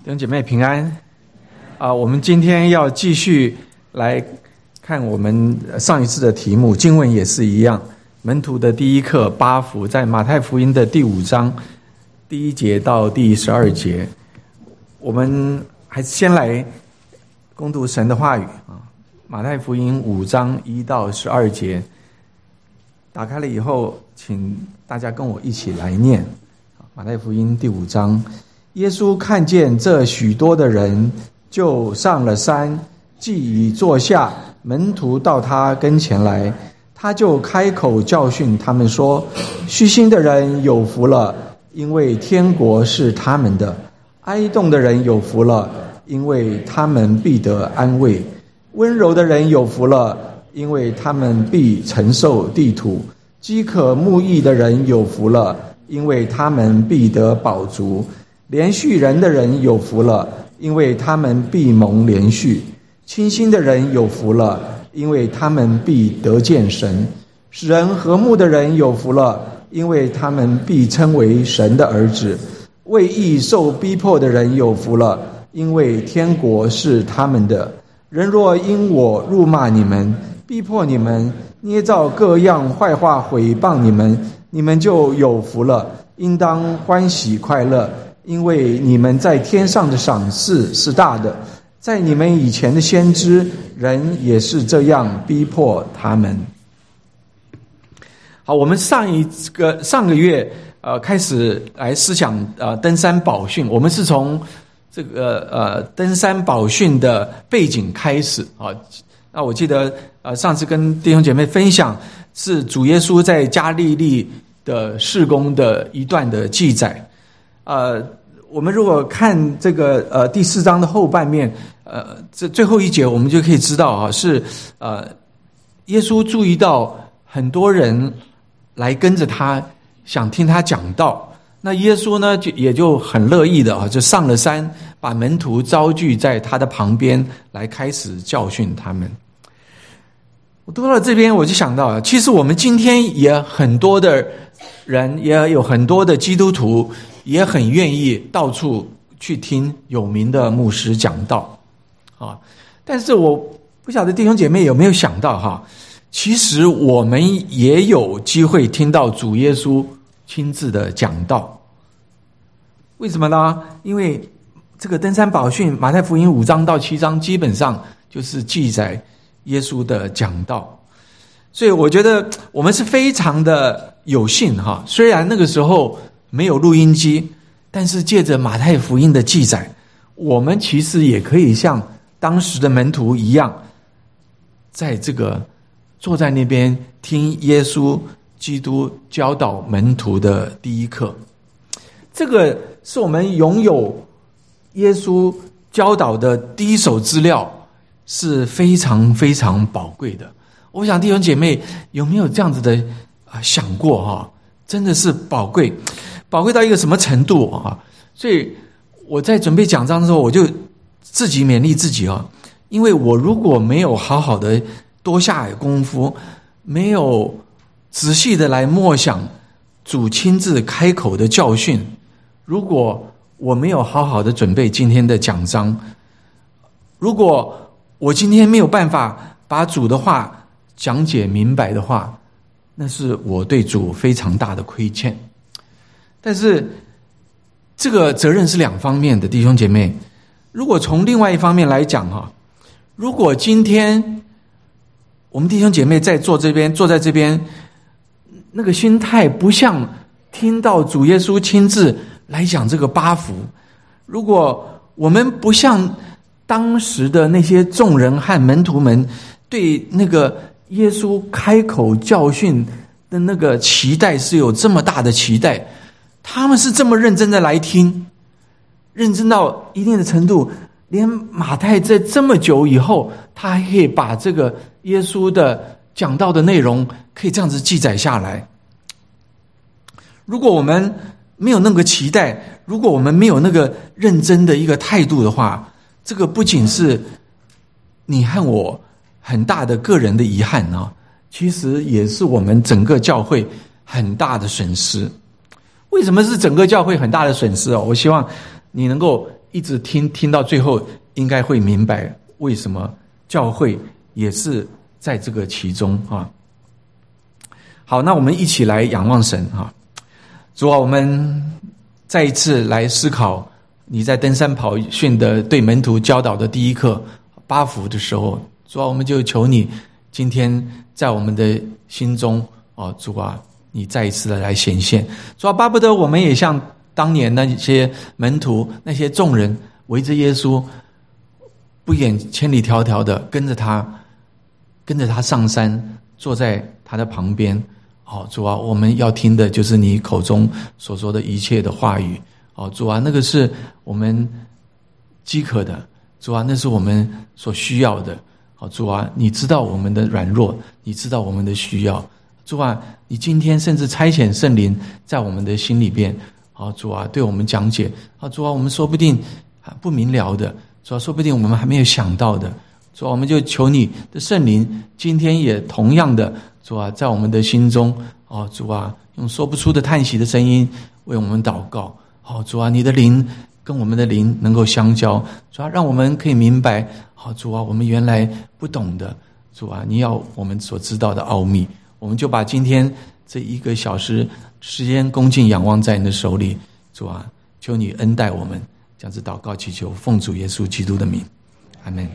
弟兄姐妹平安我们今天要继续来看我们上一次的题目，经文也是一样，门徒的第一课八福，在马太福音的第5章第1节到第12节。我们还是先来攻读神的话语马太福音5章1到12节，打开了以后请大家跟我一起来念马太福音第5章。耶稣看见这许多的人，就上了山，既已坐下，门徒到他跟前来，他就开口教训他们说：虚心的人有福了，因为天国是他们的；哀痛的人有福了，因为他们必得安慰；温柔的人有福了，因为他们必承受地土；饥渴慕义的人有福了，因为他们必得饱足；连续人的人有福了，因为他们必蒙连续；清心的人有福了，因为他们必得见神；使人和睦的人有福了，因为他们必称为神的儿子；为义受逼迫的人有福了，因为天国是他们的。人若因我辱骂你们，逼迫你们，捏造各样坏话毁谤你们，你们就有福了，应当欢喜快乐，因为你们在天上的赏赐是大的。在你们以前的先知，人也是这样逼迫他们。好，我们上个月开始来思想登山宝训，我们是从这个登山宝训的背景开始那我记得上次跟弟兄姐妹分享是主耶稣在加利利的事工的一段的记载。我们如果看这个第4章的后半面，这最后一节我们就可以知道是耶稣注意到很多人来跟着他，想听他讲道。那耶稣呢也就很乐意的就上了山，把门徒招聚在他的旁边，来开始教训他们。我读到这边我就想到其实我们今天也很多的人，也有很多的基督徒也很愿意到处去听有名的牧师讲道但是我不晓得弟兄姐妹有没有想到其实我们也有机会听到主耶稣亲自的讲道。为什么呢？因为这个登山宝训马太福音5章到7章基本上就是记载耶稣的讲道，所以我觉得我们是非常的有幸虽然那个时候没有录音机，但是借着马太福音的记载，我们其实也可以像当时的门徒一样，在这个坐在那边听耶稣基督教导门徒的第一课。这个是我们拥有耶稣教导的第一手资料，是非常非常宝贵的。我想弟兄姐妹有没有这样子的想过真的是宝贵到一个什么程度所以我在准备讲章的时候，我就自己勉励自己因为我如果没有好好的多下功夫，没有仔细的来默想主亲自开口的教训，如果我没有好好的准备今天的讲章，如果我今天没有办法把主的话讲解明白的话，那是我对主非常大的亏欠。但是这个责任是2方面的，弟兄姐妹。如果从另外一方面来讲如果今天我们弟兄姐妹坐在这边，那个心态不像听到主耶稣亲自来讲这个8福，如果我们不像当时的那些众人和门徒们对那个耶稣开口教训的那个期待是有这么大的期待，他们是这么认真的来听，认真到一定的程度，连马太在这么久以后，他还可以把这个耶稣的讲道的内容可以这样子记载下来。如果我们没有那个期待，如果我们没有那个认真的一个态度的话，这个不仅是你和我很大的个人的遗憾其实也是我们整个教会很大的损失。为什么是整个教会很大的损失我希望你能够一直听到最后，应该会明白为什么教会也是在这个其中啊。好，那我们一起来仰望神啊。主啊，我们再一次来思考你在登山宝训的对门徒教导的第一课八福的时候，主啊，我们就求你今天在我们的心中主啊，你再一次的来显现。主啊，巴不得我们也像当年那些门徒，那些众人围着耶稣，不远千里迢迢的跟着他上山，坐在他的旁边。主啊，我们要听的就是你口中所说的一切的话语。主啊，那个是我们饥渴的，主啊，那是我们所需要的。主啊，你知道我们的软弱，你知道我们的需要。主啊，你今天甚至差遣圣灵在我们的心里边，主啊，对我们讲解。主啊，我们说不定不明了的，主啊，说不定我们还没有想到的。主啊，我们就求你的圣灵今天也同样的，主啊，在我们的心中，主啊，用说不出的叹息的声音为我们祷告。主啊，你的灵跟我们的灵能够相交，主啊，让我们可以明白，主啊，我们原来不懂的，主啊，你要我们所知道的奥秘。我们就把今天这1个小时时间恭敬仰望在你的手里。主啊，求你恩待我们，这样子祷告祈求，奉主耶稣基督的名，阿们。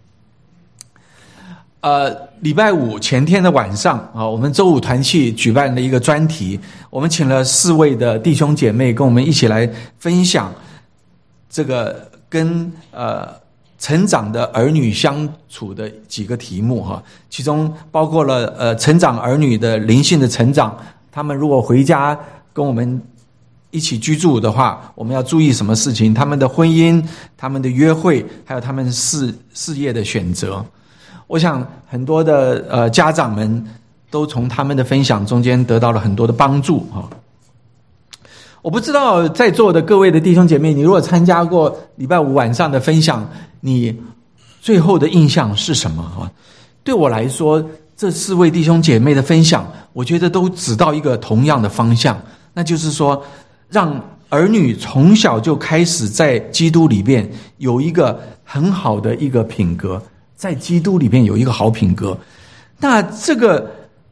礼拜五前天的晚上我们周五团契举办了一个专题，我们请了4位的弟兄姐妹跟我们一起来分享这个跟成长的儿女相处的几个题目其中包括了成长儿女的灵性的成长，他们如果回家跟我们一起居住的话，我们要注意什么事情，他们的婚姻，他们的约会，还有他们事业的选择。我想很多的家长们都从他们的分享中间得到了很多的帮助我不知道在座的各位的弟兄姐妹，你如果参加过礼拜五晚上的分享，你最后的印象是什么对我来说，这4位弟兄姐妹的分享，我觉得都指到一个同样的方向，那就是说让儿女从小就开始在基督里边有一个很好的一个品格，在基督里边有一个好品格。那这个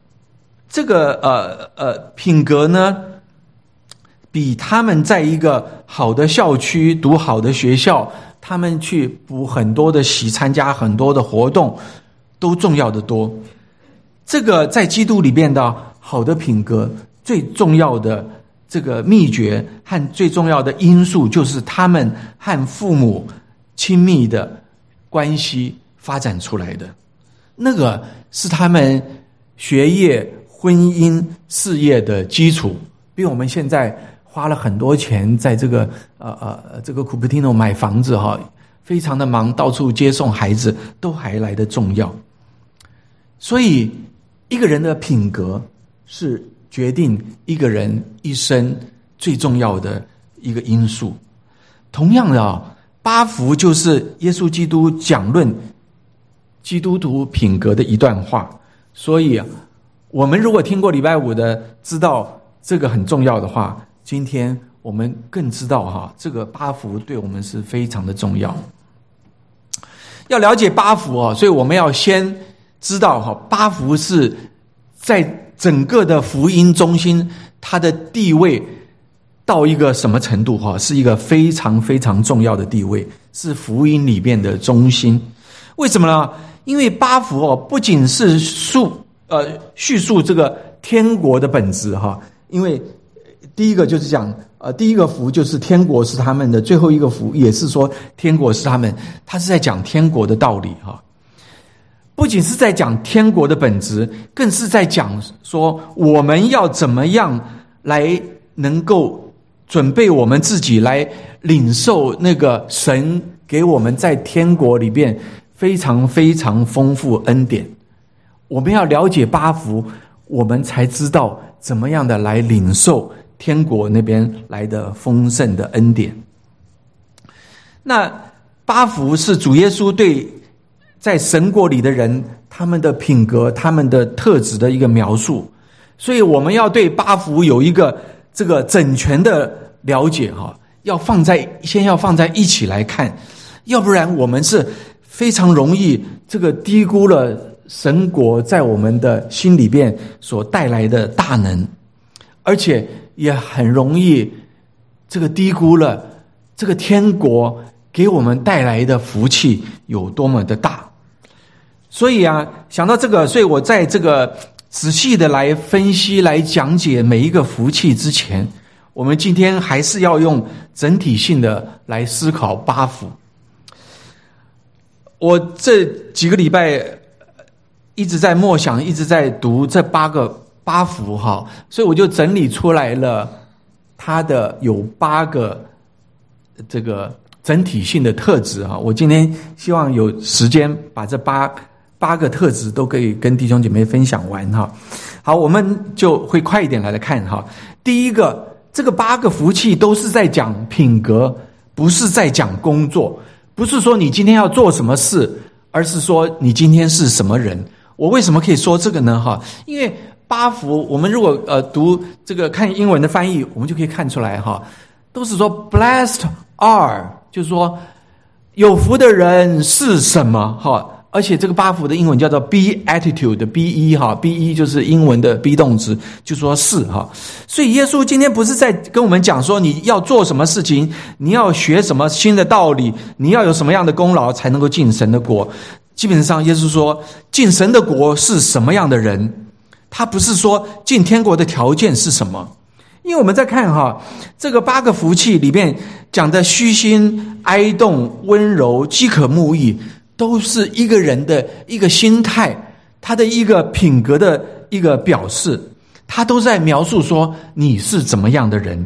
品格呢，比他们在一个好的校区读好的学校，他们去补很多的习，参加很多的活动都重要的多。这个在基督里边的好的品格，最重要的这个秘诀和最重要的因素，就是他们和父母亲密的关系发展出来的，那个是他们学业、婚姻、事业的基础，比我们现在花了很多钱在这个古普蒂诺买房子非常的忙，到处接送孩子，都还来得重要。所以一个人的品格是决定一个人一生最重要的一个因素。同样的8福就是耶稣基督讲论基督徒品格的一段话，所以我们如果听过礼拜五的，知道这个很重要的话，今天我们更知道这个8福对我们是非常的重要。要了解8福所以我们要先知道8福是在整个的福音中心，它的地位到一个什么程度是一个非常非常重要的地位，是福音里面的中心。为什么呢？因为8福不仅是叙述这个天国的本质因为第一个就是讲第一个福就是天国是他们的，最后一个福也是说天国是他们，他是在讲天国的道理不仅是在讲天国的本质，更是在讲说我们要怎么样来能够准备我们自己来领受那个神给我们在天国里边非常非常丰富恩典。我们要了解8福，我们才知道怎么样的来领受天国那边来的丰盛的恩典。那8福是主耶稣对在神国里的人他们的品格、他们的特质的一个描述，所以我们要对8福有一个这个整全的了解先要放在一起来看，要不然我们是非常容易这个低估了神国在我们的心里边所带来的大能，而且也很容易这个低估了这个天国给我们带来的福气有多么的大。所以想到这个，所以我在这个仔细的来分析来讲解每一个福气之前，我们今天还是要用整体性的来思考八福。我这几个礼拜一直在默想，一直在读这八福哈，所以我就整理出来了它的有8个这个整体性的特质哈。我今天希望有时间把这八个特质都可以跟弟兄姐妹分享完哈。好，我们就会快一点来看哈。第一个，这个8个福气都是在讲品格，不是在讲工作，不是说你今天要做什么事，而是说你今天是什么人。我为什么可以说这个呢哈？因为8福我们如果读这个看英文的翻译，我们就可以看出来哈，都是说 blessed are， 就是说有福的人是什么哈。而且这个8福的英文叫做 beatitude be 哈 be 就是英文的 be 动词，就说是哈。所以耶稣今天不是在跟我们讲说你要做什么事情，你要学什么新的道理，你要有什么样的功劳才能够进神的国。基本上耶稣说进神的国是什么样的人，他不是说进天国的条件是什么。因为我们在看哈这个8个福气里面讲的虚心、哀恸、温柔、饥渴慕义，都是一个人的一个心态，他的一个品格的一个表示，他都在描述说你是怎么样的人。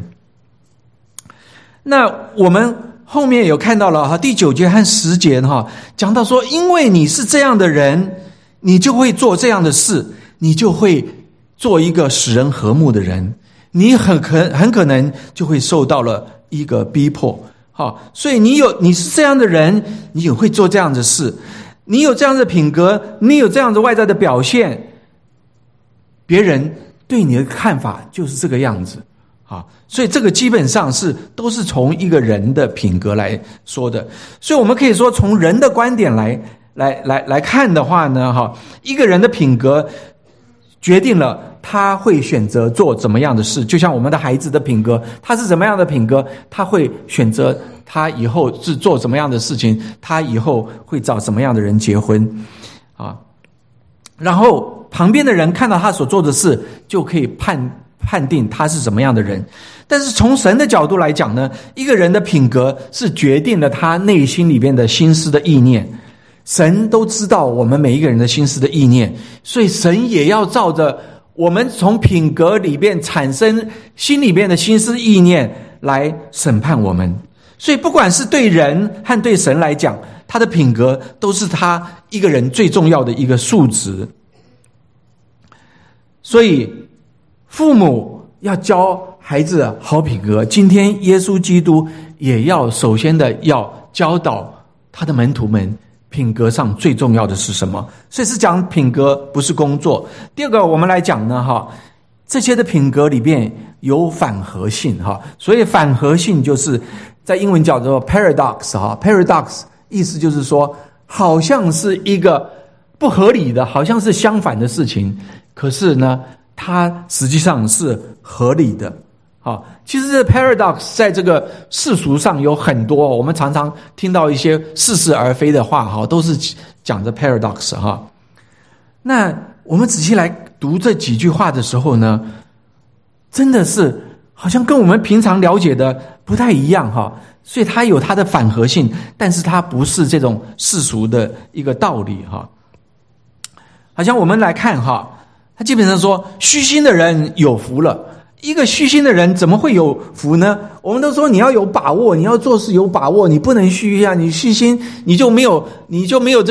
那我们后面有看到了第9节和10节讲到说，因为你是这样的人，你就会做这样的事，你就会做一个使人和睦的人，你很可能就会受到了一个逼迫。好，所以你是这样的人，你也会做这样的事，你有这样的品格，你有这样的外在的表现，别人对你的看法就是这个样子。好，所以这个基本上都是从一个人的品格来说的。所以我们可以说从人的观点来看的话呢，一个人的品格决定了他会选择做怎么样的事。就像我们的孩子的品格，他是怎么样的品格，他会选择他以后是做什么样的事情，他以后会找什么样的人结婚啊。然后旁边的人看到他所做的事，就可以判定他是什么样的人。但是从神的角度来讲呢，一个人的品格是决定了他内心里边的心思的意念。神都知道我们每一个人的心思的意念，所以神也要照着我们从品格里边产生心里边的心思意念来审判我们。所以不管是对人和对神来讲，他的品格都是他一个人最重要的一个素质。所以父母要教孩子好品格，今天耶稣基督也要首先的要教导他的门徒们品格上最重要的是什么。所以是讲品格，不是工作。第二个我们来讲呢，这些的品格里面有反合性。所以反合性就是在英文叫做 paradox。paradox 意思就是说好像是一个不合理的，好像是相反的事情，可是呢它实际上是合理的。其实这 paradox 在这个世俗上有很多，我们常常听到一些似是而非的话，都是讲着 paradox。那我们仔细来读这几句话的时候呢，真的是好像跟我们平常了解的不太一样。所以它有它的反合性，但是它不是这种世俗的一个道理。好像我们来看他基本上说虚心的人有福了。一个虚心的人怎么会有福呢？我们都说你要有把握，你要做事有把握，你不能虚啊！你虚心，你就没有这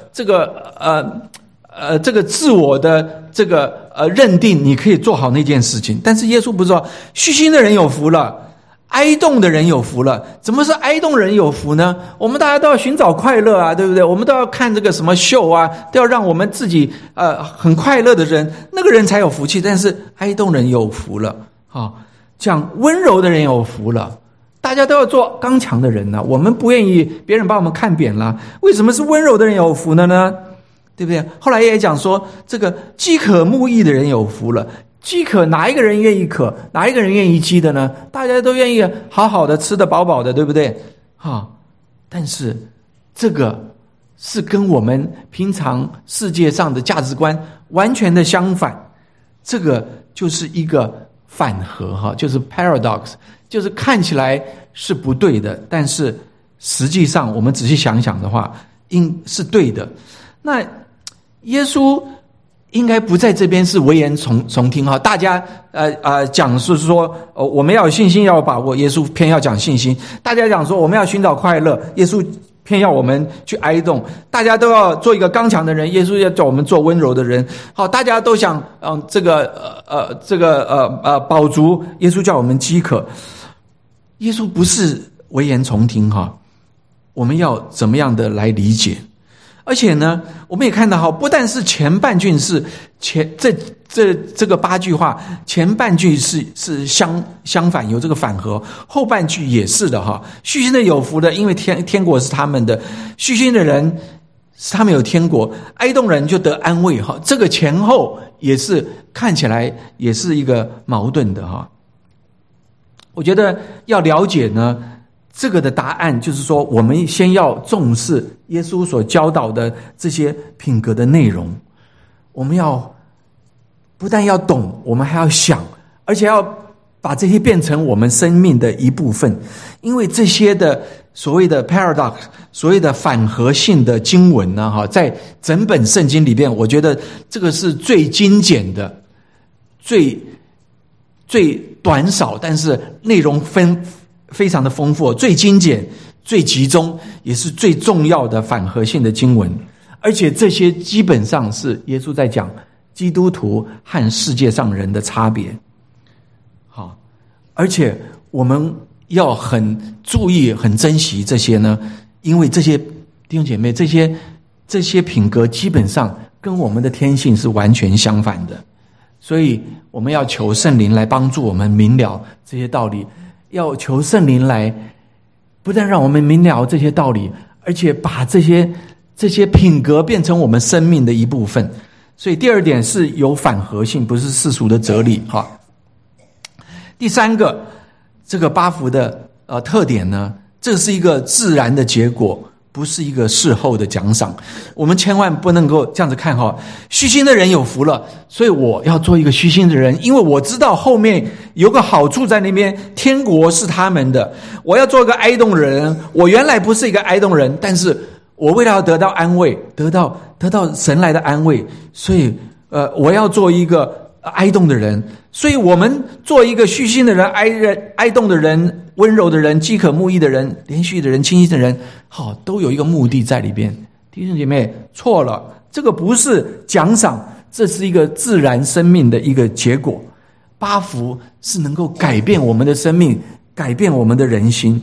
个自我的这个认定，你可以做好那件事情。但是耶稣不是说虚心的人有福了，哀恸的人有福了。怎么是哀恸人有福呢？我们大家都要寻找快乐啊，对不对？我们都要看这个什么秀啊，都要让我们自己很快乐的人，那个人才有福气。但是哀恸人有福了，讲温柔的人有福了， 大家都要做刚强的人呢，我们不愿意别人把我们看扁了，为什么是温柔的人有福了呢？对不对？后来也讲说，这个饥渴慕义的人有福了。饥渴，哪一个人愿意渴？哪一个人愿意饥的呢？大家都愿意好好的吃得饱饱的，对不对？但是这个是跟我们平常世界上的价值观完全的相反，这个就是一个反合，就是 paradox， 就是看起来是不对的，但是实际上我们仔细想想的话，是对的。那耶稣应该不在这边是危言耸听哈，大家讲是说我们要有信心，要有把握，耶稣偏要讲信心；大家讲说我们要寻找快乐，耶稣偏要我们去哀恸；大家都要做一个刚强的人，耶稣要叫我们做温柔的人。好，大家都想饱足，耶稣叫我们饥渴。耶稣不是危言耸听哈，我们要怎么样的来理解？而且呢，我们也看到不但是前半句是这个8句话，前半句是相反，有这个反合，后半句也是的哈。虚心的有福的，因为天国是他们的；虚心的人是他们有天国；哀恸人就得安慰哈。这个前后也是看起来也是一个矛盾的哈。我觉得要了解呢，这个的答案就是说，我们先要重视耶稣所教导的这些品格的内容。我们要不但要懂，我们还要想，而且要把这些变成我们生命的一部分。因为这些的所谓的 paradox， 所谓的反合性的经文呢，在整本圣经里边，我觉得这个是最精简的，最短少，但是内容非常的丰富，最精简、最集中，也是最重要的反合性的经文。而且这些基本上是耶稣在讲基督徒和世界上人的差别。好，而且我们要很注意、很珍惜这些呢，因为这些弟兄姐妹，这些品格基本上跟我们的天性是完全相反的。所以我们要求圣灵来帮助我们明了这些道理，要求圣灵来不但让我们明了这些道理，而且把这些品格变成我们生命的一部分。所以第二点是有反合性，不是世俗的哲理哈。第三个，这个8福的特点呢，这是一个自然的结果，不是一个事后的奖赏。我们千万不能够这样子看哈，虚心的人有福了，所以我要做一个虚心的人，因为我知道后面有个好处在那边，天国是他们的。我要做一个哀恸的人，我原来不是一个哀恸人，但是我为了要得到安慰，得到神来的安慰，所以我要做一个哀恸的人。所以我们做一个虚心的人、哀恸的人、温柔的人、饥渴慕义的人、连续的人、清心的人，好，都有一个目的在里边。弟兄姐妹，错了，这个不是奖赏，这是一个自然生命的一个结果。8福是能够改变我们的生命，改变我们的人心。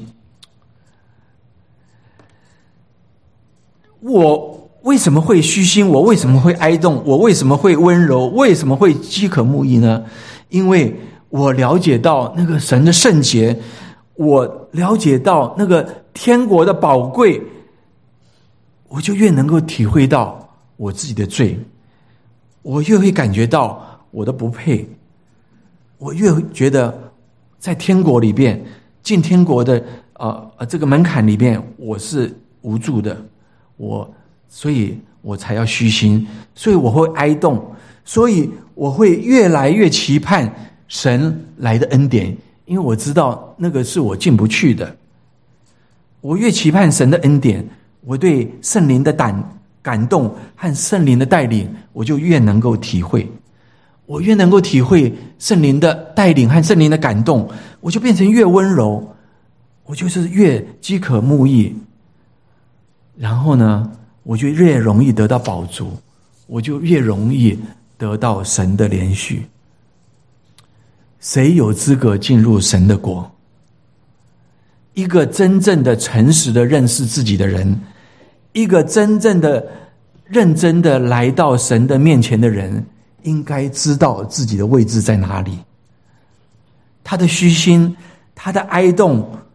我为什么会虚心？我为什么会哀恸？我为什么会温柔？为什么会饥渴慕义呢？因为我了解到那个神的圣洁，我了解到那个天国的宝贵，我就越能够体会到我自己的罪，我越会感觉到我的不配，我越觉得在天国里边，进天国的这个门槛里边，我是无助的，所以我才要虚心，所以我会哀恸，所以我会越来越期盼神来的恩典，因为我知道那个是我进不去的。我越期盼神的恩典，我对圣灵的感动和圣灵的带领，我就越能够体会。我越能够体会圣灵的带领和圣灵的感动，我就变成越温柔，我就是越饥渴慕义。然后呢，我就越容易得到饱足，我就越容易得到神的连续。谁有资格进入神的国？一个真正的诚实的认识自己的人，一个真正的认真的来到神的面前的人，应该知道自己的位置在哪里。他的虚心，他的哀恸，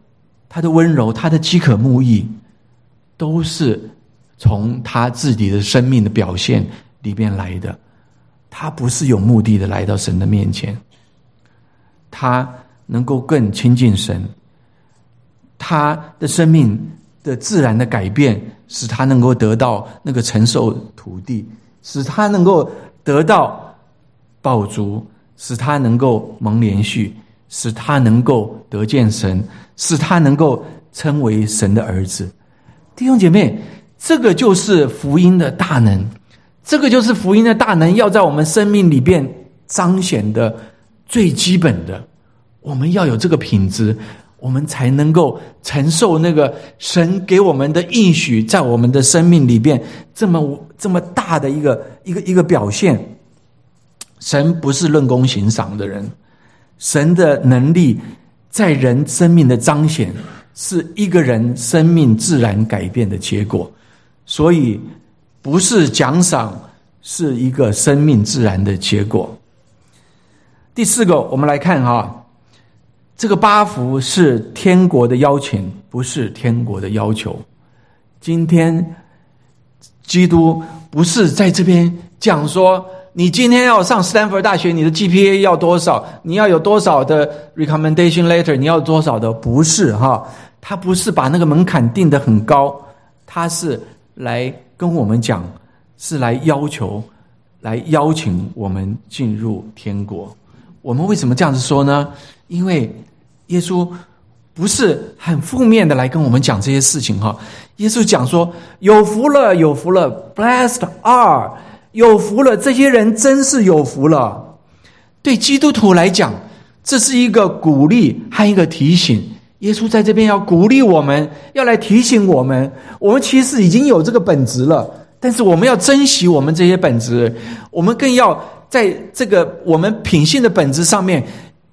他的温柔，他的饥渴慕义，都是从他自己的生命的表现里边来的。他不是有目的的来到神的面前，他能够更亲近神，他的生命的自然的改变，使他能够得到那个承受土地，使他能够得到饱足，使他能够蒙连续，使他能够得见神，使他能够称为神的儿子。弟兄姐妹，这个就是福音的大能，这个就是福音的大能要在我们生命里边彰显的最基本的。我们要有这个品质，我们才能够承受那个神给我们的应许在我们的生命里边这么大的一个表现。神不是论功行赏的人，神的能力在人生命的彰显，是一个人生命自然改变的结果。所以不是奖赏，是一个生命自然的结果。第四个，我们来看这个八福是天国的邀请，不是天国的要求。今天基督不是在这边讲说，你今天要上斯坦福大学，你的 GPA 要多少，你要有多少的 recommendation letter， 你要有多少的，不是他不是把那个门槛定得很高，他是来跟我们讲，是来要求，来邀请我们进入天国。我们为什么这样子说呢？因为耶稣不是很负面的来跟我们讲这些事情耶稣讲说，有福了，有福了 ，blessed are， 有福了，这些人真是有福了。对基督徒来讲，这是一个鼓励和一个提醒。耶稣在这边要鼓励我们，要来提醒我们，我们其实已经有这个本质了，但是我们要珍惜我们这些本质，我们更要在这个我们品性的本质上面，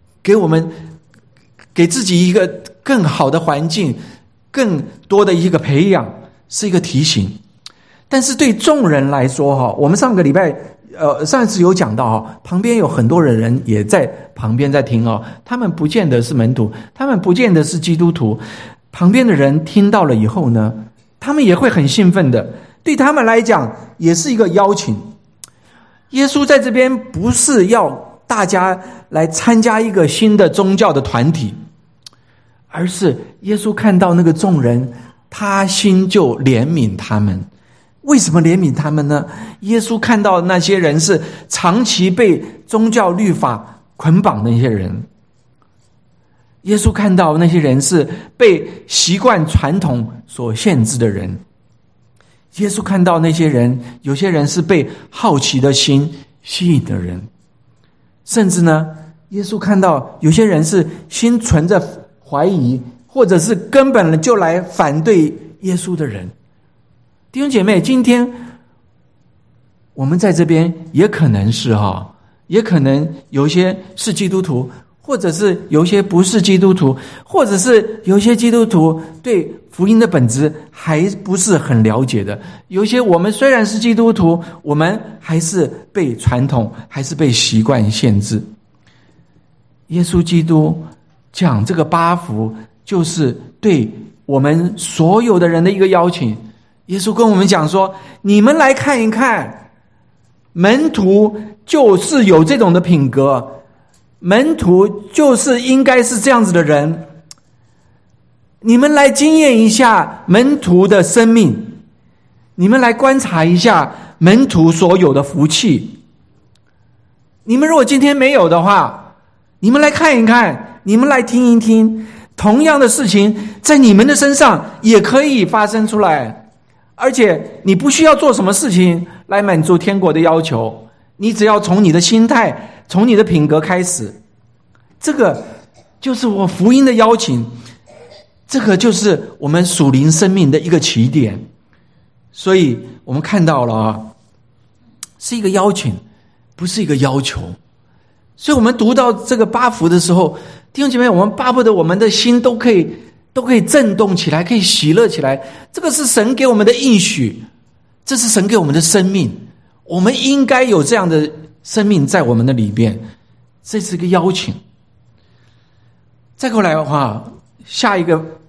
给自己一个更好的环境，更多的一个培养，是一个提醒。但是对众人来说我们上个礼拜上一次有讲到旁边有很多人也在旁边在听他们不见得是门徒，他们不见得是基督徒，旁边的人听到了以后呢，他们也会很兴奋的，对他们来讲也是一个邀请。耶稣在这边不是要大家来参加一个新的宗教的团体，而是耶稣看到那个众人，他心就怜悯他们。为什么怜悯他们呢？耶稣看到那些人是长期被宗教律法捆绑的那些人，耶稣看到那些人是被习惯传统所限制的人，耶稣看到那些人，有些人是被好奇的心吸引的人，甚至呢，耶稣看到有些人是心存着怀疑，或者是根本就来反对耶稣的人。弟兄姐妹，今天我们在这边也可能是也可能有些是基督徒，或者是有些不是基督徒，或者是有些基督徒对福音的本质还不是很了解的。有些我们虽然是基督徒，我们还是被传统，还是被习惯限制。耶稣基督讲这个八福，就是对我们所有的人的一个邀请。耶稣跟我们讲说，你们来看一看，门徒就是有这种的品格，门徒就是应该是这样子的人，你们来经验一下门徒的生命，你们来观察一下门徒所有的福气。你们如果今天没有的话，你们来看一看，你们来听一听，同样的事情在你们的身上也可以发生出来。而且你不需要做什么事情来满足天国的要求，你只要从你的心态，从你的品格开始。这个就是我福音的邀请，这个就是我们属灵生命的一个起点。所以我们看到了是一个邀请，不是一个要求。所以我们读到这个八福的时候，弟兄姐妹，我们巴不得我们的心都可以震动起来，可以喜乐起来。这个是神给我们的应许，这是神给我们的生命，我们应该有这样的生命在我们的里边，这是一个邀请。再过来的话，下一个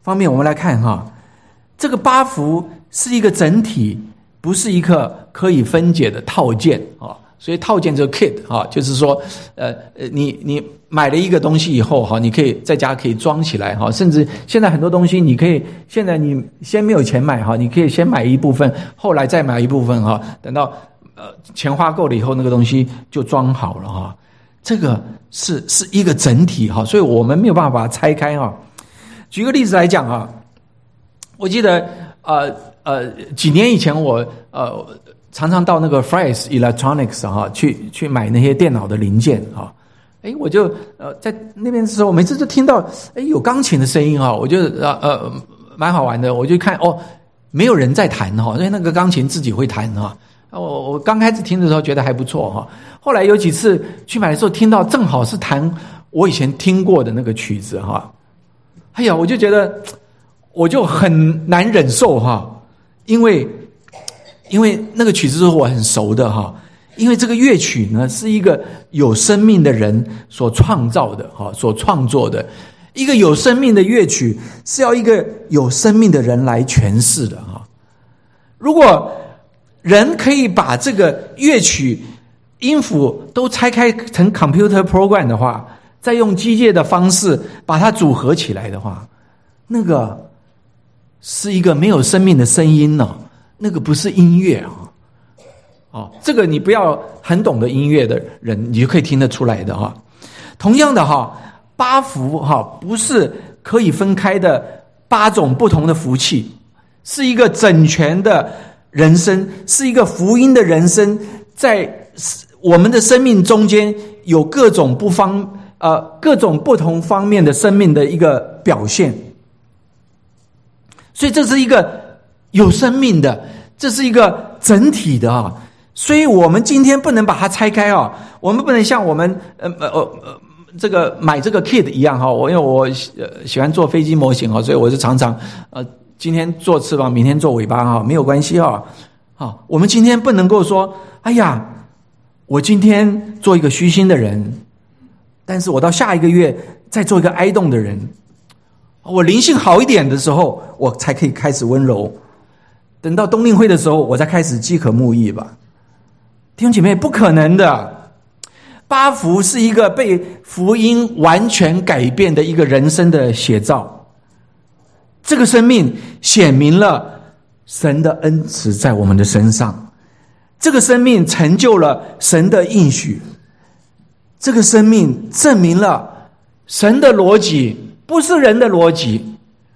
方面，我们来看这个八福是一个整体，不是一个可以分解的套件所以套件这个 kit 就是说你买了一个东西以后你可以在家可以装起来甚至现在很多东西你可以，现在你先没有钱买你可以先买一部分，后来再买一部分等到钱花够了以后，那个东西就装好了这个是一个整体所以我们没有办法把它拆开举个例子来讲我记得几年以前我常常到那个 Fry's Electronics 去买那些电脑的零件我就在那边的时候，每次就听到有钢琴的声音我就蛮好玩的，我就看没有人在弹因为那个钢琴自己会弹我刚开始听的时候觉得还不错后来有几次去买的时候听到正好是弹我以前听过的那个曲子我就觉得我就很难忍受因为那个曲子是我很熟的因为这个乐曲呢是一个有生命的人所创造的所创作的，一个有生命的乐曲是要一个有生命的人来诠释的如果人可以把这个乐曲音符都拆开成 computer program 的话，再用机械的方式把它组合起来的话，那个是一个没有生命的声音那个不是音乐这个你不要很懂得音乐的人，你就可以听得出来的同样的八福不是可以分开的8种不同的福气，是一个整全的人生，是一个福音的人生，在我们的生命中间有各种不同方面的生命的一个表现。所以这是一个有生命的，这是一个整体的所以我们今天不能把它拆开我们不能像我们这个买这个 kit 一样因为我喜欢做飞机模型所以我就常常今天做翅膀，明天做尾巴没有关系我们今天不能够说哎呀，我今天做一个虚心的人，但是我到下一个月再做一个哀动的人，我灵性好一点的时候我才可以开始温柔，等到冬令会的时候我才开始饥渴慕义吧。弟兄姐妹，不可能的。八福是一个被福音完全改变的一个人生的写照，这个生命显明了神的恩慈在我们的身上，这个生命成就了神的应许，这个生命证明了神的逻辑不是人的逻辑，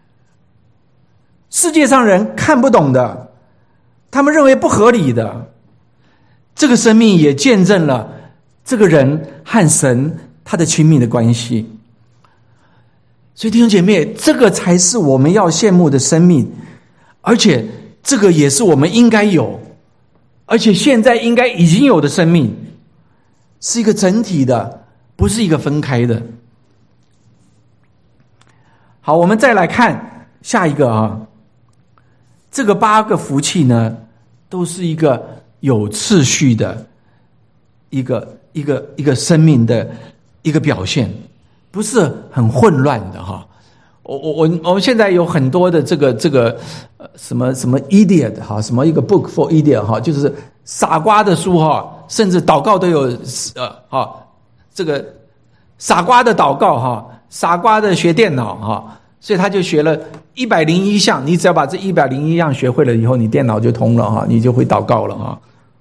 世界上人看不懂的，他们认为不合理的，这个生命也见证了这个人和神他的亲密的关系。所以弟兄姐妹，这个才是我们要羡慕的生命，而且这个也是我们应该有，而且现在应该已经有的生命，是一个整体的，不是一个分开的。好，我们再来看下一个这个8个福气呢，都是一个有次序的一个生命的一个表现，不是很混乱的我们现在有很多的这个什么 idiot 什么一个 book for idiot 就是傻瓜的书甚至祷告都有这个傻瓜的祷告傻瓜的学电脑所以他就学了101项，你只要把这101项学会了以后，你电脑就通了你就会祷告了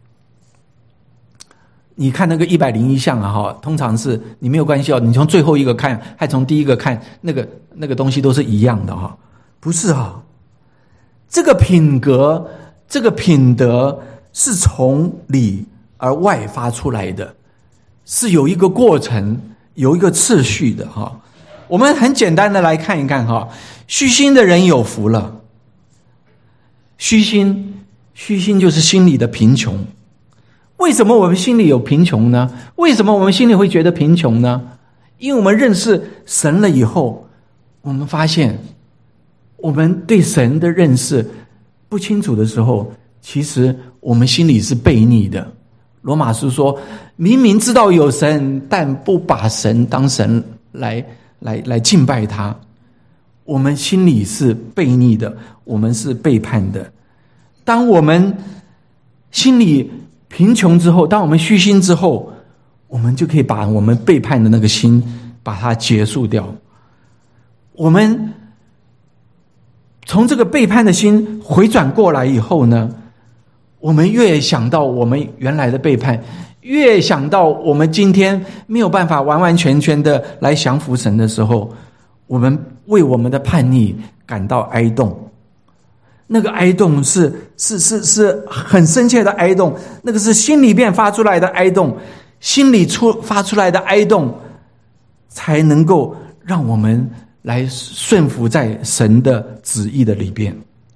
你看那个101项通常是你没有关系你从最后一个看还从第一个看，那个东西都是一样的不是这个品格这个品德是从里而外发出来的，是有一个过程有一个次序的我们很简单的来看一看虚心的人有福了。虚心就是心里的贫穷。为什么我们心里有贫穷呢？为什么我们心里会觉得贫穷呢？因为我们认识神了以后，我们发现我们对神的认识不清楚的时候，其实我们心里是悖逆的。罗马书说，明明知道有神，但不把神当神来敬拜他。 我们心里是悖逆的，我们是背叛的。当我们心里贫穷之后，当我们虚心之后，我们就可以把我们背叛的那个心把它结束掉。我们从这个背叛的心回转过来以后呢，我们越想到我们原来的背叛，越想到我们今天没有办法完完全全的来降服神的时候，我们为我们的叛逆感到哀痛。那个哀痛是很深切的哀痛，那个是心里面发出来的哀痛，心里发出来的哀痛才能够让我们来顺服在神的旨意的里边。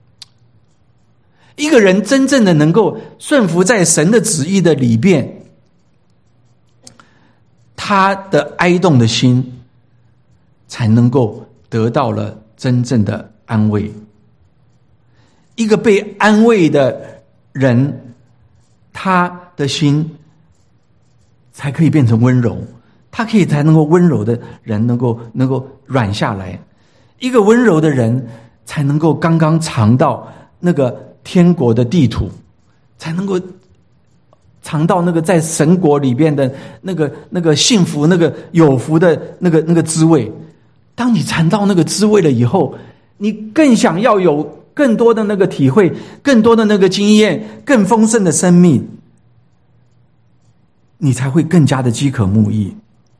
一个人真正的能够顺服在神的旨意的里边，他的哀痛的心才能够得到了真正的安慰。一个被安慰的人，他的心才可以变成温柔，他才能够温柔的人能够软下来。一个温柔的人才能够刚刚尝到那个天国的地土，才能够尝到那个在神国里边的那个幸福，那个有福的那个滋味。当你尝到那个滋味了以后，你更想要有更多的那个体会，更多的那个经验，更丰盛的生命，你才会更加的饥渴慕义。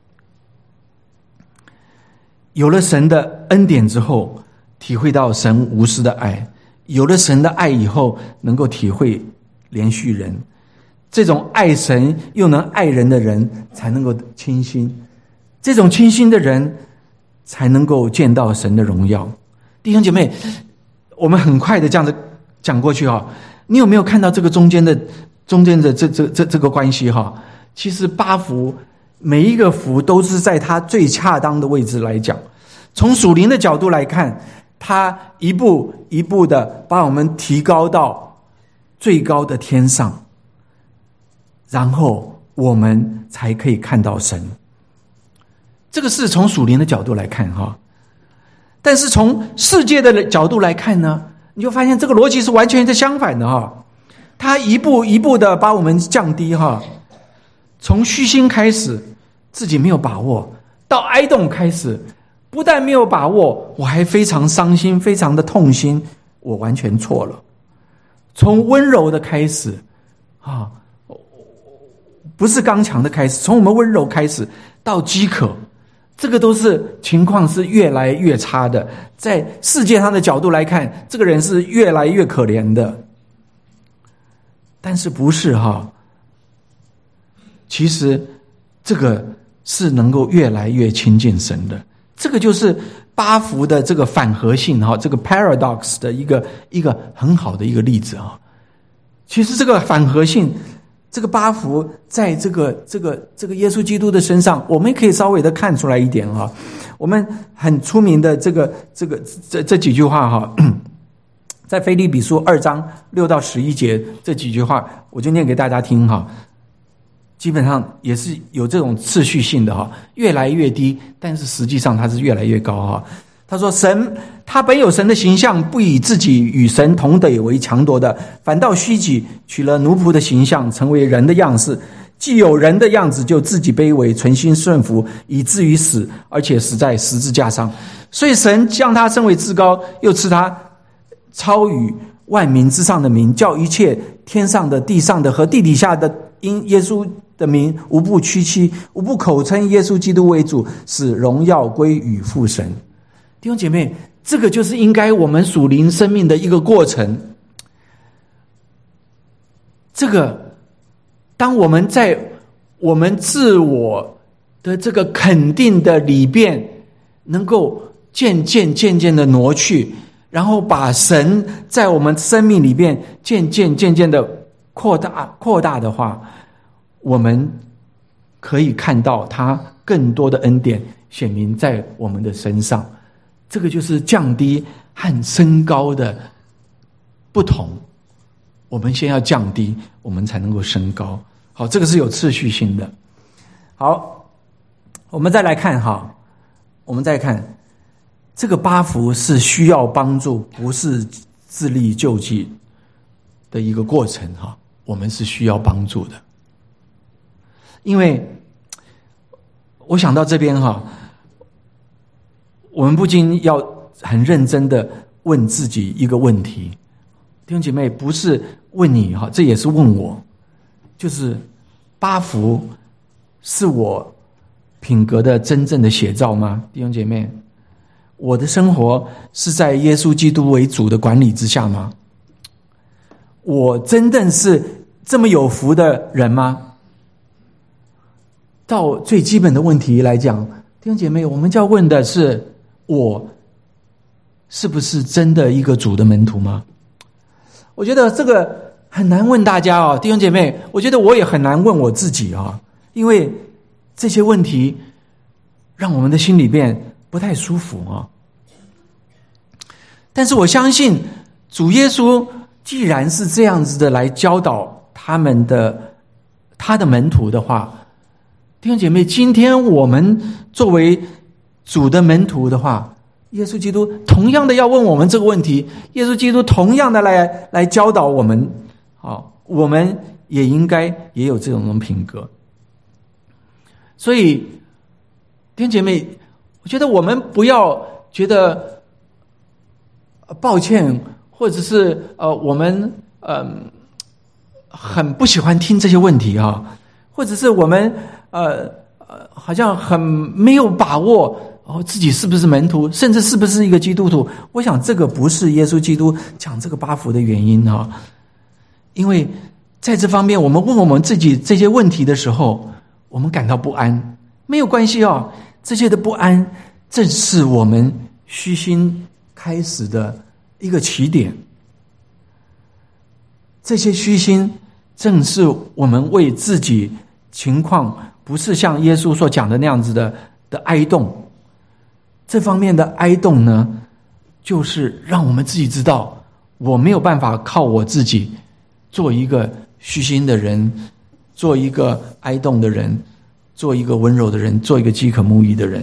有了神的恩典之后，体会到神无私的爱，有了神的爱以后，能够体会怜恤人。这种爱神又能爱人的人才能够清心，这种清心的人才能够见到神的荣耀。弟兄姐妹，我们很快的这样子讲过去哈，你有没有看到这个中间的这个关系哈？其实八福每一个福都是在它最恰当的位置来讲。从属灵的角度来看，它一步一步的把我们提高到最高的天上，然后我们才可以看到神。这个是从属灵的角度来看哈。但是从世界的角度来看呢，你就发现这个逻辑是完全是相反的哈。它一步一步的把我们降低哈，从虚心开始，自己没有把握，到哀痛开始，不但没有把握，我还非常伤心，非常的痛心，我完全错了。从温柔的开始啊，不是刚强的开始，从我们温柔开始到饥渴，这个都是情况是越来越差的。在世界上的角度来看，这个人是越来越可怜的。但是不是哈？其实这个是能够越来越亲近神的。这个就是八福的这个反合性哈，这个 paradox 的一个很好的一个例子啊。其实这个反合性，这个八福在这个耶稣基督的身上，我们可以稍微的看出来一点哈。我们很出名的这几句话哈，在腓立比书2章6到11节这几句话，我就念给大家听哈。基本上也是有这种次序性的哈，越来越低，但是实际上它是越来越高哈。他说神他本有神的形象，不以自己与神同等为强夺的，反倒虚己，取了奴仆的形象，成为人的样式。既有人的样子，就自己卑微，存心顺服，以至于死，而且死在十字架上。所以神将他升为至高，又赐他超于万民之上的名，叫一切天上的、地上的和地底下的，因耶稣的名无不屈膝，无不口称耶稣基督为主，使荣耀归于父神。弟兄姐妹，这个就是应该我们属灵生命的一个过程。这个当我们在我们自我的这个肯定的里边能够渐渐的挪去，然后把神在我们生命里边渐渐的扩大的话，我们可以看到他更多的恩典显明在我们的身上。这个就是降低和升高的不同，我们先要降低，我们才能够升高。好，这个是有次序性的。好，我们再来看哈，我们再看这个八福是需要帮助，不是自力救济的一个过程哈，我们是需要帮助的。因为我想到这边哈，我们不禁要很认真的问自己一个问题，弟兄姐妹，不是问你哈，这也是问我，就是八福是我品格的真正的写照吗？弟兄姐妹，我的生活是在耶稣基督为主的管理之下吗？我真正是这么有福的人吗？到最基本的问题来讲，弟兄姐妹，我们就要问的是，我是不是真的一个主的门徒吗？我觉得这个很难问大家哦，弟兄姐妹，我觉得我也很难问我自己啊，因为这些问题让我们的心里边不太舒服啊。但是我相信主耶稣既然是这样子的来教导他的门徒的话，弟兄姐妹，今天我们作为主的门徒的话，耶稣基督同样的要问我们这个问题，耶稣基督同样的来教导我们，我们也应该也有这种品格。所以弟兄姐妹，我觉得我们不要觉得抱歉，或者是我们很不喜欢听这些问题啊，或者是我们好像很没有把握自己是不是门徒，甚至是不是一个基督徒。我想这个不是耶稣基督讲这个八福的原因啊，因为在这方面我们问我们自己这些问题的时候，我们感到不安，没有关系哦，这些的不安正是我们虚心开始的一个起点，这些虚心正是我们为自己情况不是像耶稣所讲的那样子的哀动，这方面的哀动呢，就是让我们自己知道，我没有办法靠我自己做一个虚心的人，做一个哀动的人，做一个温柔的人，做一个饥渴慕义的人。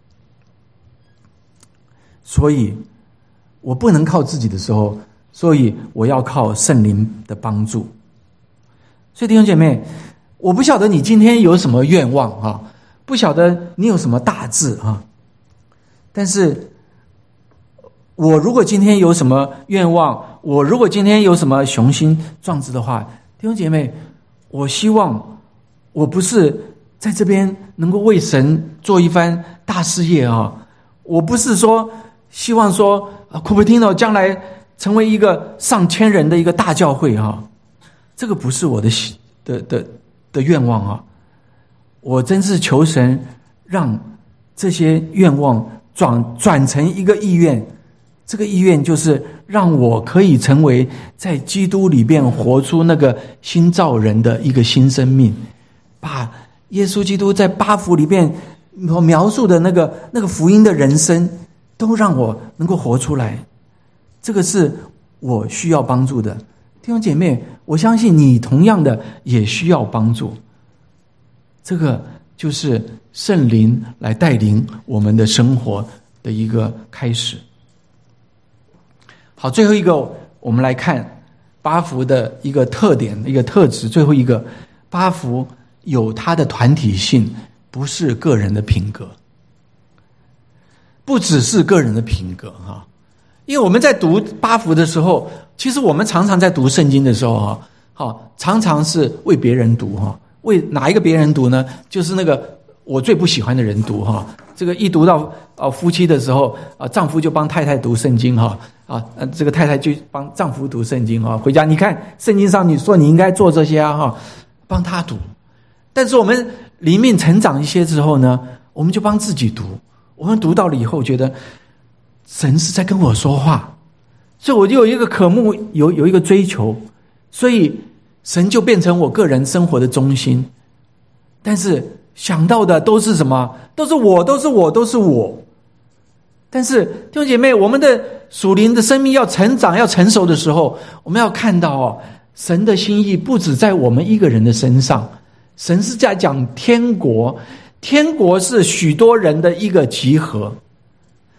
所以我不能靠自己的时候，所以我要靠圣灵的帮助。所以弟兄姐妹，我不晓得你今天有什么愿望啊，不晓得你有什么大志啊，但是我如果今天有什么愿望，我如果今天有什么雄心壮志的话，弟兄姐妹，我希望我不是在这边能够为神做一番大事业啊，我不是说希望说Cupertino 将来成为一个上千人的一个大教会啊，这个不是我的愿望啊。我真是求神让这些愿望转成一个意愿，这个意愿就是让我可以成为在基督里边活出那个新造人的一个新生命，把耶稣基督在八福里边描述的那个福音的人生都让我能够活出来，这个是我需要帮助的。弟兄姐妹，我相信你同样的也需要帮助，这个就是圣灵来带领我们的生活的一个开始。好，最后一个我们来看八福的一个特点，一个特质。最后一个，八福有它的团体性，不是个人的品格，不只是个人的品格哈。因为我们在读八福的时候，其实我们常常在读圣经的时候常常是为别人读哈。为哪一个别人读呢？就是那个我最不喜欢的人读哈。这个一读到夫妻的时候丈夫就帮太太读圣经哈这个太太就帮丈夫读圣经哈。回家你看圣经上你说你应该做这些哈，帮他读。但是我们灵命成长一些之后呢，我们就帮自己读。我们读到了以后，觉得神是在跟我说话，所以我就有一个渴慕，有一个追求，所以神就变成我个人生活的中心。但是想到的都是什么？都是我。但是弟兄姐妹，我们的属灵的生命要成长要成熟的时候，我们要看到神的心意不只在我们一个人的身上，神是在讲天国，天国是许多人的一个集合。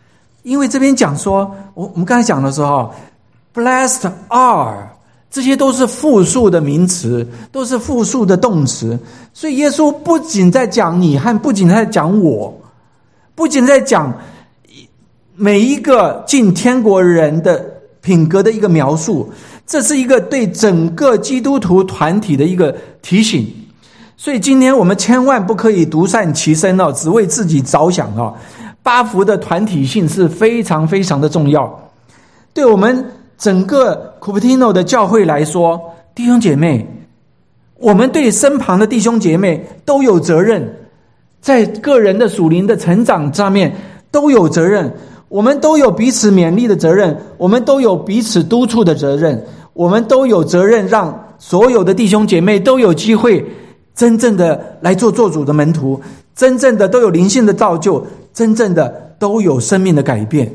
因为这边讲说，我们刚才讲的时候 ，blessed are 这些都是复数的名词，都是复数的动词，所以耶稣不仅在讲你和不仅在讲我，不仅在讲每一个进天国人的品格的一个描述，这是一个对整个基督徒团体的一个提醒。所以今天我们千万不可以独善其身哦，只为自己着想哦。八福的团体性是非常非常的重要，对我们整个 Cupertino 的教会来说，弟兄姐妹，我们对身旁的弟兄姐妹都有责任，在个人的属灵的成长上面都有责任，我们都有彼此勉励的责任，我们都有彼此督促的责任，我们都有责任让所有的弟兄姐妹都有机会真正的来做主的门徒，真正的都有灵性的造就，真正的都有生命的改变。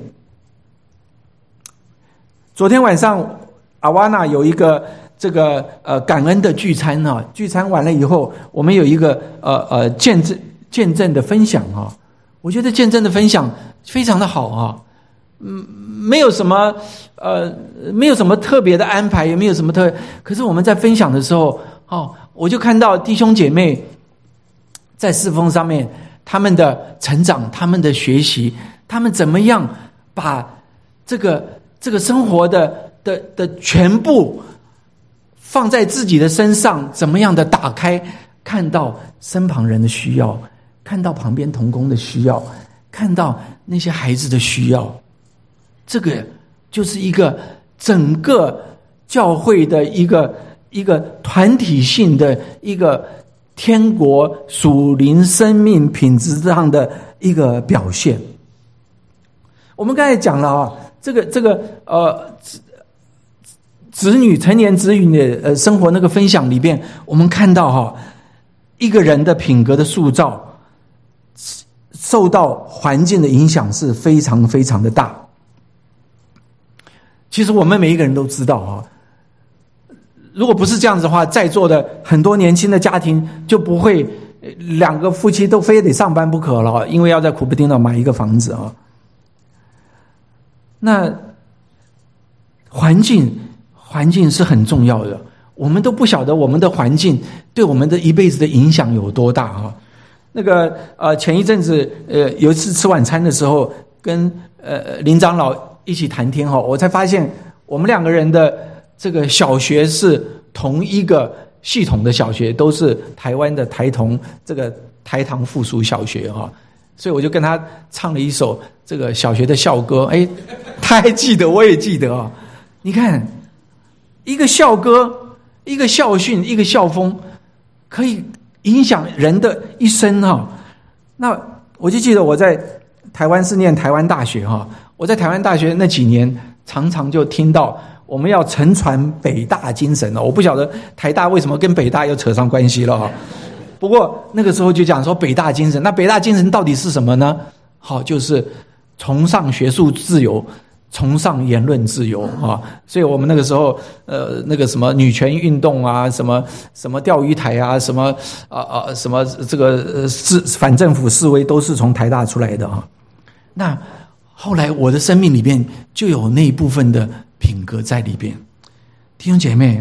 昨天晚上阿瓦纳有一个这个感恩的聚餐啊，聚餐完了以后，我们有一个见证的分享啊，我觉得见证的分享非常的好啊，没有什么特别的安排，也没有什么可是我们在分享的时候我就看到弟兄姐妹在侍奉上面他们的成长，他们的学习，他们怎么样把这个生活的全部放在自己的身上，怎么样的打开，看到身旁人的需要，看到旁边同工的需要，看到那些孩子的需要，这个就是一个整个教会的一个团体性的一个天国属灵生命品质上的一个表现。我们刚才讲了这个成年子女的生活那个分享里边，我们看到一个人的品格的塑造受到环境的影响是非常非常的大。其实我们每一个人都知道如果不是这样子的话，在座的很多年轻的家庭就不会两个夫妻都非得上班不可了，因为要在Cupertino买一个房子那环境是很重要的，我们都不晓得我们的环境对我们的一辈子的影响有多大那个前一阵子有一次吃晚餐的时候，跟林长老一起谈天我才发现我们两个人的这个小学是同一个系统的小学，都是台湾的台同这个台糖附属小学所以我就跟他唱了一首这个小学的校歌，他还记得，我也记得你看，一个校歌，一个校训，一个校风，可以影响人的一生那我就记得我在台湾是念台湾大学我在台湾大学那几年，常常就听到我们要承传北大精神我不晓得台大为什么跟北大又扯上关系了不过那个时候就讲说北大精神，那北大精神到底是什么呢？就是崇尚学术自由，崇尚言论自由所以我们那个时候那个什么女权运动什么钓鱼台什么什么这个反政府示威都是从台大出来的那后来我的生命里边就有那一部分的品格在里边。弟兄姐妹，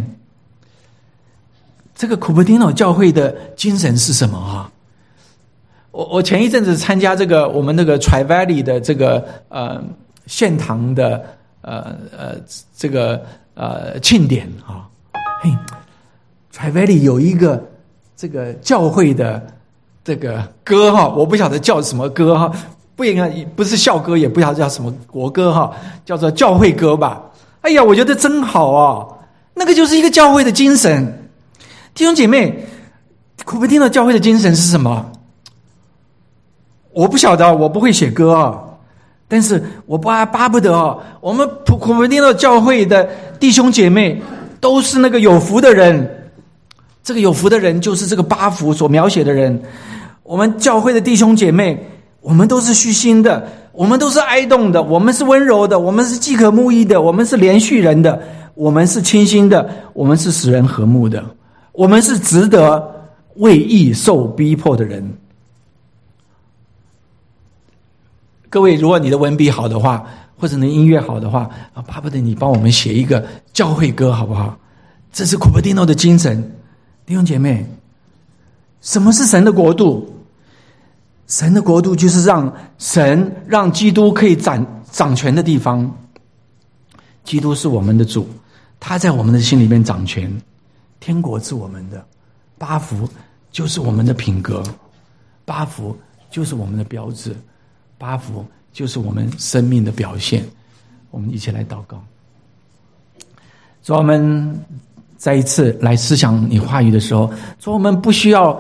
这个Cupertino教会的精神是什么我前一阵子参加这个我们那个 Tri-Valley 的这个献堂的这个庆典Tri-Valley 有一个这个教会的这个歌我不晓得叫什么歌不应该不是校歌，也不晓得叫什么国歌叫做教会歌吧。哎呀，我觉得真好那个就是一个教会的精神。弟兄姐妹，Cupertino教会的精神是什么？我不晓得，我不会写歌但是我巴不得我们Cupertino教会的弟兄姐妹都是那个有福的人。这个有福的人就是这个八福所描写的人。我们教会的弟兄姐妹，我们都是虚心的，我们都是哀动的，我们是温柔的，我们是饥渴慕义的，我们是连续人的，我们是清心的，我们是使人和睦的，我们是值得为义受逼迫的人。 各位，如果你的文笔好的话，或者你音乐好的话，巴不得你帮我们写一个教会歌好不好？这是古柏迪诺的精神。弟兄姐妹，什么是神的国度？神的国度就是让基督可以掌权的地方。基督是我们的主，他在我们的心里面掌权。天国是我们的，八福就是我们的品格，八福就是我们的标志，八福就是我们生命的表现。我们一起来祷告。主，我们再一次来思想你话语的时候，主，我们不需要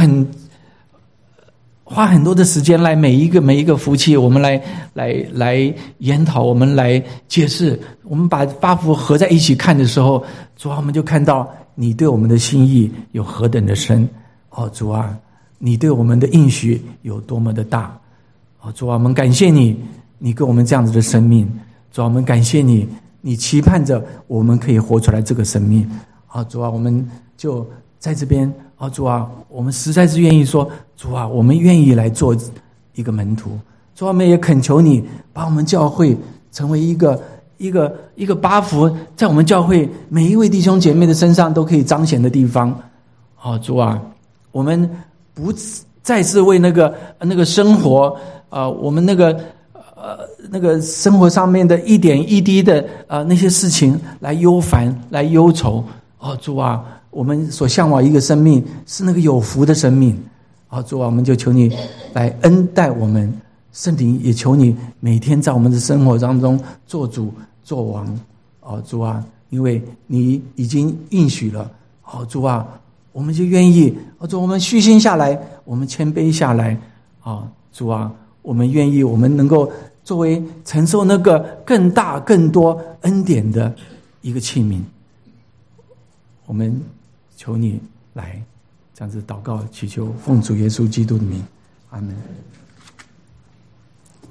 花很多的时间来每一个福气，我们来研讨，我们来解释。我们把八福合在一起看的时候，主啊，我们就看到你对我们的心意有何等的深。主啊，你对我们的应许有多么的大。主啊，我们感谢你，你给我们这样子的生命。主啊，我们感谢你，你期盼着我们可以活出来这个生命。主啊，我们就在这边。主啊，我们实在是愿意说，主啊，我们愿意来做一个门徒。主啊，我们也恳求你把我们教会成为一个八福，在我们教会每一位弟兄姐妹的身上都可以彰显的地方。主啊，我们不再是为那个生活我们那个生活上面的一点一滴的那些事情来忧烦来忧愁。主啊，我们所向往一个生命是那个有福的生命。主啊，我们就求你来恩待我们，圣灵也求你每天在我们的生活当中做主做王。主啊，因为你已经应许了。主啊，我们就愿意。主，我们虚心下来，我们谦卑下来。主啊，我们愿意，我们能够作为承受那个更大更多恩典的一个器皿。我们求你来这样子祷告祈求，奉主耶稣基督的名，阿们。